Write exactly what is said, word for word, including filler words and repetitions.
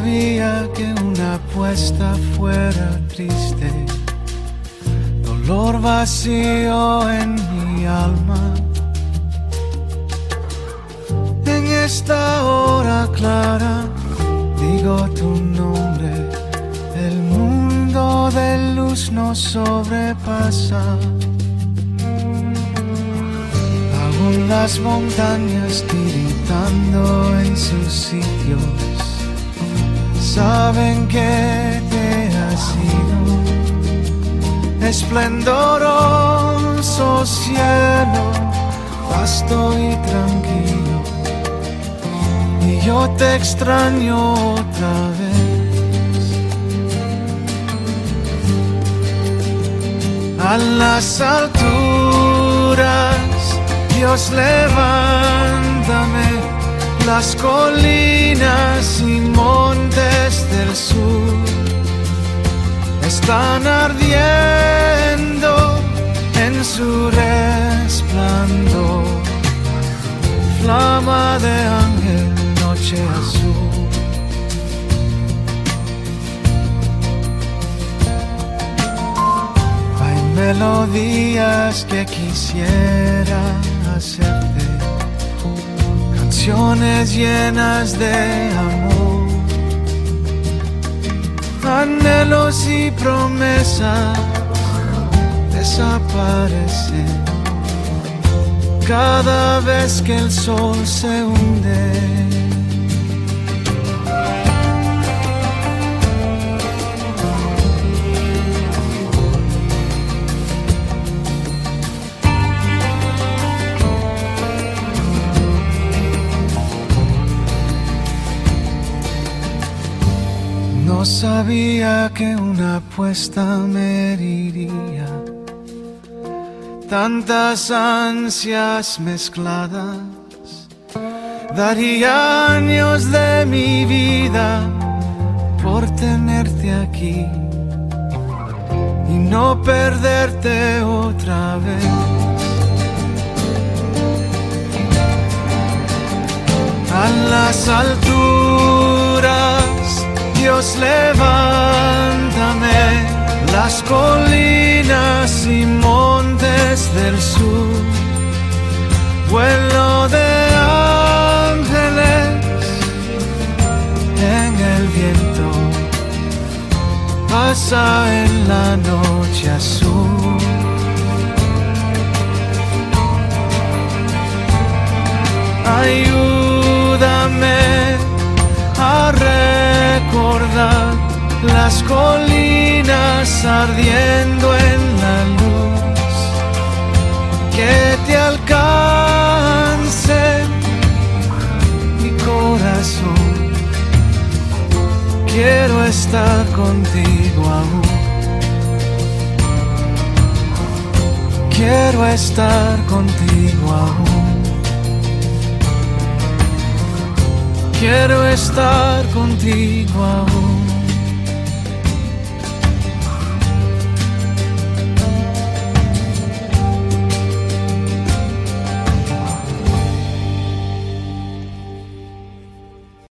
sabía que una apuesta fuera triste, dolor vacío en mi alma. En esta hora clara digo tu nombre, el mundo de luz nos sobrepasa. Aún las montañas tiritando en sus sitios saben que te has ido. Esplendoroso cielo, vasto y tranquilo, y yo te extraño otra vez. A las alturas, Dios, levántame, las colinas y montes del sur están ardiendo en su resplandor, flama de ángel, noche azul. Hay melodías que quisiera hacerte, canciones llenas de amor, anhelos y promesas desaparecen cada vez que el sol se hunde. No sabía que una apuesta me heriría, tantas ansias mezcladas. Daría años de mi vida por tenerte aquí y no perderte otra vez. A las alturas, Dios, levántame, las colinas y montes del sur, vuelo de ángeles en el viento, pasa en la noche azul. Ayúdame a recordar las colinas ardiendo en la luz, que te alcance mi corazón. Quiero estar contigo aún, quiero estar contigo aún. Quiero estar contigo aún.